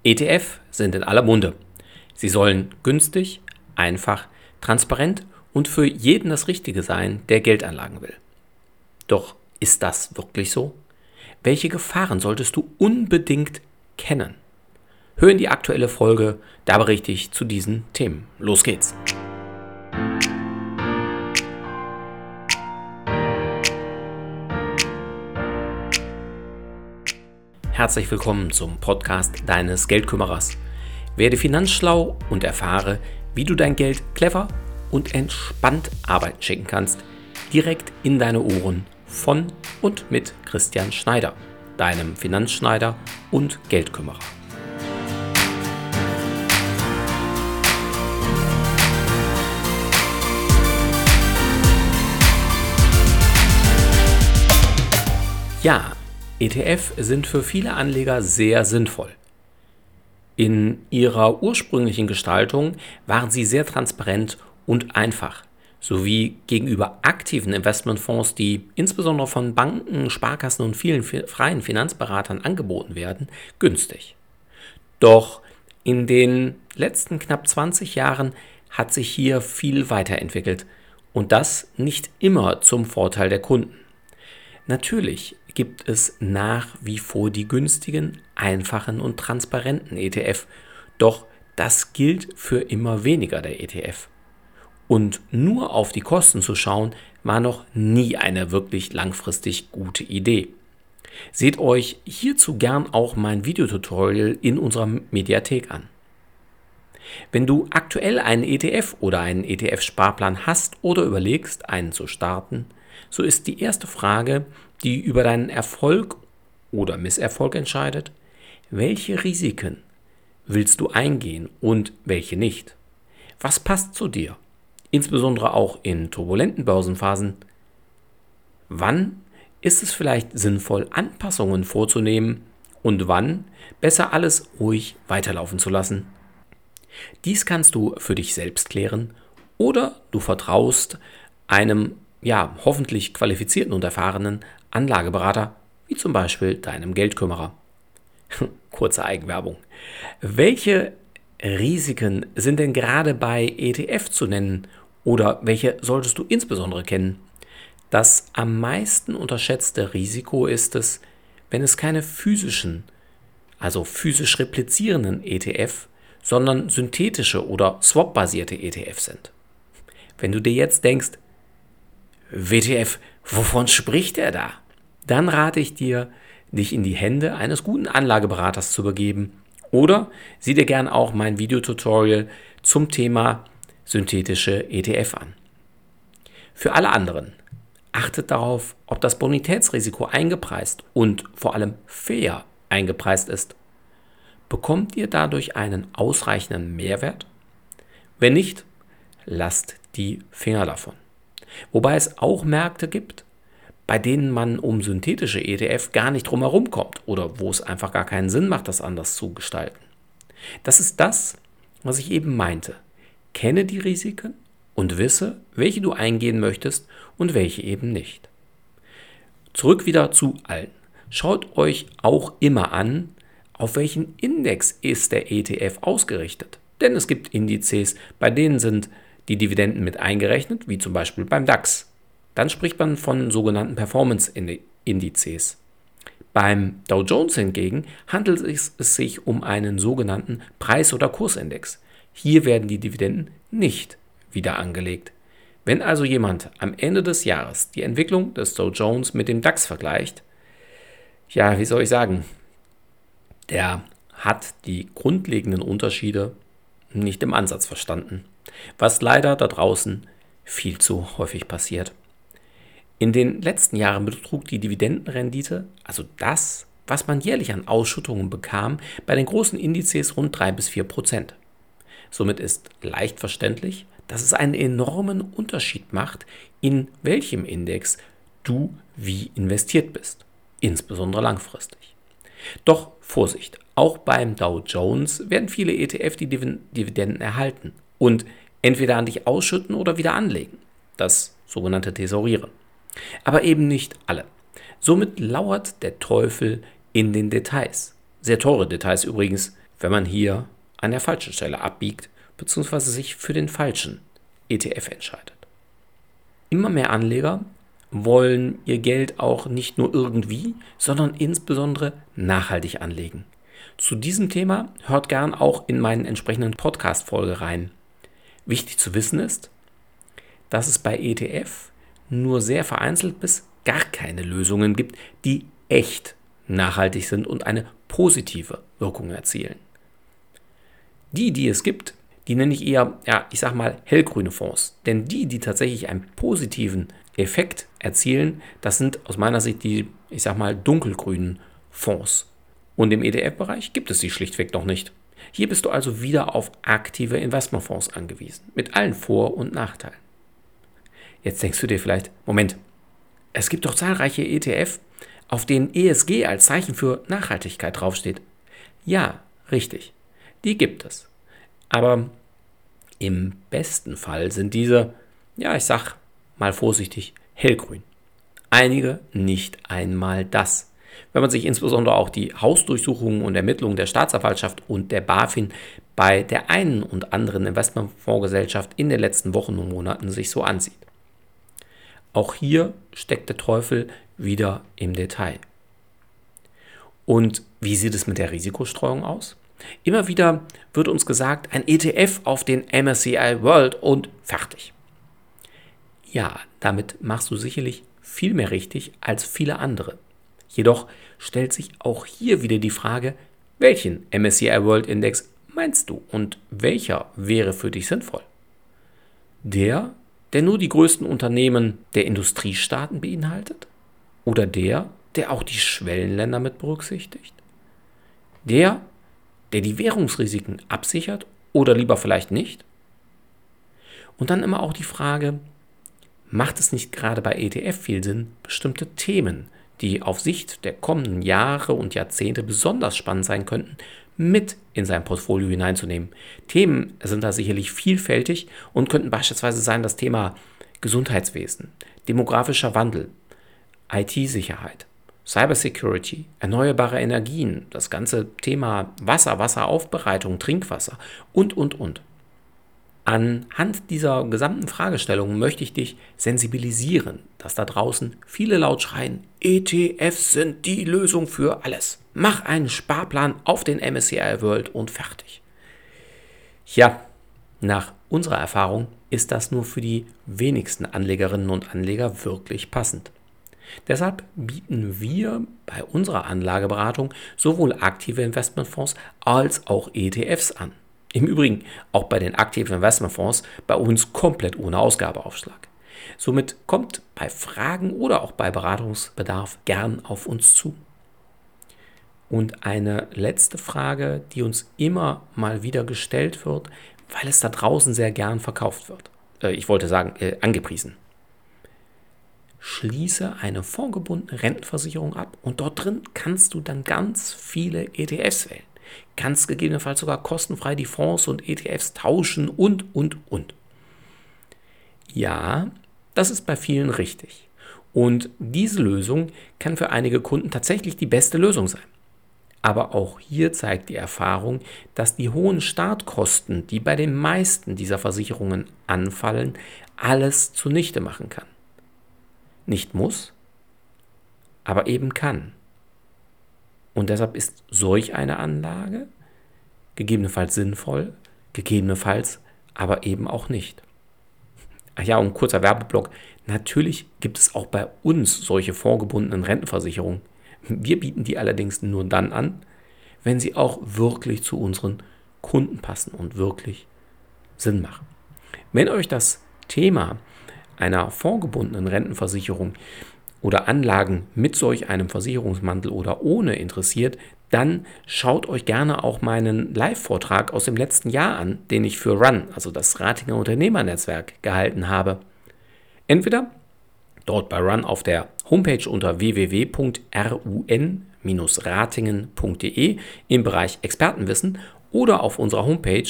ETF sind in aller Munde. Sie sollen günstig, einfach, transparent und für jeden das Richtige sein, der Geldanlagen will. Doch ist das wirklich so? Welche Gefahren solltest du unbedingt kennen? Hör in die aktuelle Folge, da berichte ich zu diesen Themen. Los geht's! Herzlich willkommen zum Podcast deines Geldkümmerers. Werde finanzschlau und erfahre, wie du dein Geld clever und entspannt arbeiten schicken kannst, direkt in deine Ohren von und mit Christian Schneider, deinem Finanzschneider und Geldkümmerer. Ja, ETF sind für viele Anleger sehr sinnvoll. In ihrer ursprünglichen Gestaltung waren sie sehr transparent und einfach, sowie gegenüber aktiven Investmentfonds, die insbesondere von Banken, Sparkassen und vielen freien Finanzberatern angeboten werden, günstig. Doch in den letzten knapp 20 Jahren hat sich hier viel weiterentwickelt und das nicht immer zum Vorteil der Kunden. Natürlich gibt es nach wie vor die günstigen, einfachen und transparenten ETF, doch das gilt für immer weniger der ETF. Und nur auf die Kosten zu schauen, war noch nie eine wirklich langfristig gute Idee. Seht euch hierzu gern auch mein Videotutorial in unserer Mediathek an. Wenn du aktuell einen ETF oder einen ETF-Sparplan hast oder überlegst, einen zu starten, so ist die erste Frage, die über deinen Erfolg oder Misserfolg entscheidet: Welche Risiken willst du eingehen und welche nicht? Was passt zu dir? Insbesondere auch in turbulenten Börsenphasen. Wann ist es vielleicht sinnvoll, Anpassungen vorzunehmen und wann besser alles ruhig weiterlaufen zu lassen? Dies kannst du für dich selbst klären oder du vertraust einem hoffentlich qualifizierten und erfahrenen Anlageberater, wie zum Beispiel deinem Geldkümmerer. Kurze Eigenwerbung. Welche Risiken sind denn gerade bei ETF zu nennen oder welche solltest du insbesondere kennen? Das am meisten unterschätzte Risiko ist es, wenn es keine physischen, also physisch replizierenden ETF, sondern synthetische oder swap-basierte ETF sind. Wenn du dir jetzt denkst, WTF, wovon spricht er da? Dann rate ich dir, dich in die Hände eines guten Anlageberaters zu begeben oder sieh dir gern auch mein Videotutorial zum Thema synthetische ETF an. Für alle anderen, achtet darauf, ob das Bonitätsrisiko eingepreist und vor allem fair eingepreist ist. Bekommt ihr dadurch einen ausreichenden Mehrwert? Wenn nicht, lasst die Finger davon. Wobei es auch Märkte gibt, bei denen man um synthetische ETF gar nicht drum herum kommt oder wo es einfach gar keinen Sinn macht, das anders zu gestalten. Das ist das, was ich eben meinte. Kenne die Risiken und wisse, welche du eingehen möchtest und welche eben nicht. Zurück wieder zu allen. Schaut euch auch immer an, auf welchen Index ist der ETF ausgerichtet. Denn es gibt Indizes, bei denen sind die Dividenden mit eingerechnet, wie zum Beispiel beim DAX. Dann spricht man von sogenannten Performance-Indizes. Beim Dow Jones hingegen handelt es sich um einen sogenannten Preis- oder Kursindex. Hier werden die Dividenden nicht wieder angelegt. Wenn also jemand am Ende des Jahres die Entwicklung des Dow Jones mit dem DAX vergleicht, wie soll ich sagen, der hat die grundlegenden Unterschiede nicht im Ansatz verstanden, was leider da draußen viel zu häufig passiert. In den letzten Jahren betrug die Dividendenrendite, also das, was man jährlich an Ausschüttungen bekam, bei den großen Indizes rund 3-4%. Somit ist leicht verständlich, dass es einen enormen Unterschied macht, in welchem Index du wie investiert bist, insbesondere langfristig. Doch Vorsicht, auch beim Dow Jones werden viele ETF die Dividenden erhalten und entweder an dich ausschütten oder wieder anlegen, das sogenannte Tesourieren. Aber eben nicht alle. Somit lauert der Teufel in den Details. Sehr teure Details übrigens, wenn man hier an der falschen Stelle abbiegt bzw. sich für den falschen ETF entscheidet. Immer mehr Anleger wollen ihr Geld auch nicht nur irgendwie, sondern insbesondere nachhaltig anlegen. Zu diesem Thema hört gern auch in meinen entsprechenden Podcast-Folge rein. Wichtig zu wissen ist, dass es bei ETF nur sehr vereinzelt bis gar keine Lösungen gibt, die echt nachhaltig sind und eine positive Wirkung erzielen. Die es gibt, die nenne ich eher, hellgrüne Fonds. Denn die tatsächlich einen positiven Effekt erzielen, das sind aus meiner Sicht die, dunkelgrünen Fonds. Und im ETF-Bereich gibt es die schlichtweg noch nicht. Hier bist du also wieder auf aktive Investmentfonds angewiesen, mit allen Vor- und Nachteilen. Jetzt denkst du dir vielleicht, Moment, es gibt doch zahlreiche ETF, auf denen ESG als Zeichen für Nachhaltigkeit draufsteht. Ja, richtig, die gibt es. Aber im besten Fall sind diese, ich sag mal vorsichtig, hellgrün. Einige nicht einmal das. Wenn man sich insbesondere auch die Hausdurchsuchungen und Ermittlungen der Staatsanwaltschaft und der BaFin bei der einen und anderen Investmentfondsgesellschaft in den letzten Wochen und Monaten sich so ansieht. Auch hier steckt der Teufel wieder im Detail. Und wie sieht es mit der Risikostreuung aus? Immer wieder wird uns gesagt, ein ETF auf den MSCI World und fertig. Ja, damit machst du sicherlich viel mehr richtig als viele andere. Jedoch stellt sich auch hier wieder die Frage, welchen MSCI World Index meinst du und welcher wäre für dich sinnvoll? Der nur die größten Unternehmen der Industriestaaten beinhaltet? Oder der auch die Schwellenländer mit berücksichtigt? Der die Währungsrisiken absichert oder lieber vielleicht nicht? Und dann immer auch die Frage, macht es nicht gerade bei ETF viel Sinn, bestimmte Themen, die auf Sicht der kommenden Jahre und Jahrzehnte besonders spannend sein könnten, mit in sein Portfolio hineinzunehmen? Themen sind da sicherlich vielfältig und könnten beispielsweise sein das Thema Gesundheitswesen, demografischer Wandel, IT-Sicherheit, Cybersecurity, erneuerbare Energien, das ganze Thema Wasser, Wasseraufbereitung, Trinkwasser und. Anhand dieser gesamten Fragestellung möchte ich dich sensibilisieren, dass da draußen viele laut schreien, ETFs sind die Lösung für alles. Mach einen Sparplan auf den MSCI World und fertig. Ja, nach unserer Erfahrung ist das nur für die wenigsten Anlegerinnen und Anleger wirklich passend. Deshalb bieten wir bei unserer Anlageberatung sowohl aktive Investmentfonds als auch ETFs an. Im Übrigen auch bei den aktiven Investmentfonds bei uns komplett ohne Ausgabeaufschlag. Somit kommt bei Fragen oder auch bei Beratungsbedarf gern auf uns zu. Und eine letzte Frage, die uns immer mal wieder gestellt wird, weil es da draußen sehr gern verkauft wird. Angepriesen. Schließe eine fondgebundene Rentenversicherung ab und dort drin kannst du dann ganz viele ETFs wählen. Kannst gegebenenfalls sogar kostenfrei die Fonds und ETFs tauschen und. Ja, das ist bei vielen richtig. Und diese Lösung kann für einige Kunden tatsächlich die beste Lösung sein. Aber auch hier zeigt die Erfahrung, dass die hohen Startkosten, die bei den meisten dieser Versicherungen anfallen, alles zunichte machen kann. Nicht muss, aber eben kann. Und deshalb ist solch eine Anlage gegebenenfalls sinnvoll, gegebenenfalls aber eben auch nicht. Ach ja, und ein kurzer Werbeblock. Natürlich gibt es auch bei uns solche vorgebundenen Rentenversicherungen. Wir bieten die allerdings nur dann an, wenn sie auch wirklich zu unseren Kunden passen und wirklich Sinn machen. Wenn euch das Thema einer fondgebundenen Rentenversicherung oder Anlagen mit solch einem Versicherungsmantel oder ohne interessiert, dann schaut euch gerne auch meinen Live-Vortrag aus dem letzten Jahr an, den ich für RUN, also das Ratinger Unternehmernetzwerk, gehalten habe. Entweder dort bei RUN auf der Homepage unter www.run-ratingen.de im Bereich Expertenwissen oder auf unserer Homepage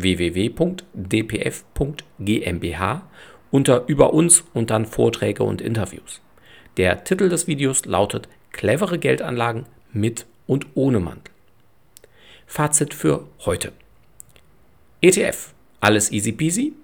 www.dpf.gmbh unter Über uns und dann Vorträge und Interviews. Der Titel des Videos lautet Clevere Geldanlagen mit und ohne Mantel. Fazit für heute. ETF, alles easy peasy?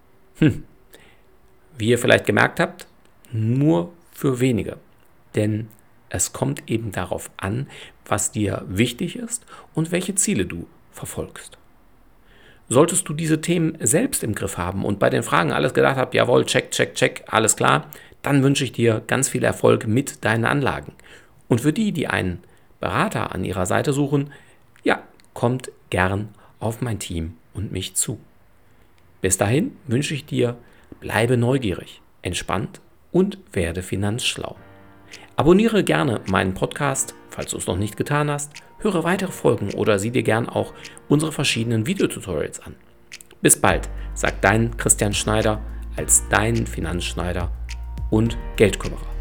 Wie ihr vielleicht gemerkt habt, nur für wenige. Denn es kommt eben darauf an, was dir wichtig ist und welche Ziele du verfolgst. Solltest du diese Themen selbst im Griff haben und bei den Fragen alles gedacht haben, jawohl, check, alles klar, dann wünsche ich dir ganz viel Erfolg mit deinen Anlagen. Und für die, die einen Berater an ihrer Seite suchen, ja, kommt gern auf mein Team und mich zu. Bis dahin wünsche ich dir, bleibe neugierig, entspannt und werde finanzschlau. Abonniere gerne meinen Podcast, falls du es noch nicht getan hast, höre weitere Folgen oder sieh dir gern auch unsere verschiedenen Videotutorials an. Bis bald, sagt dein Christian Schneider als dein Finanzschneider und Geldkümmerer.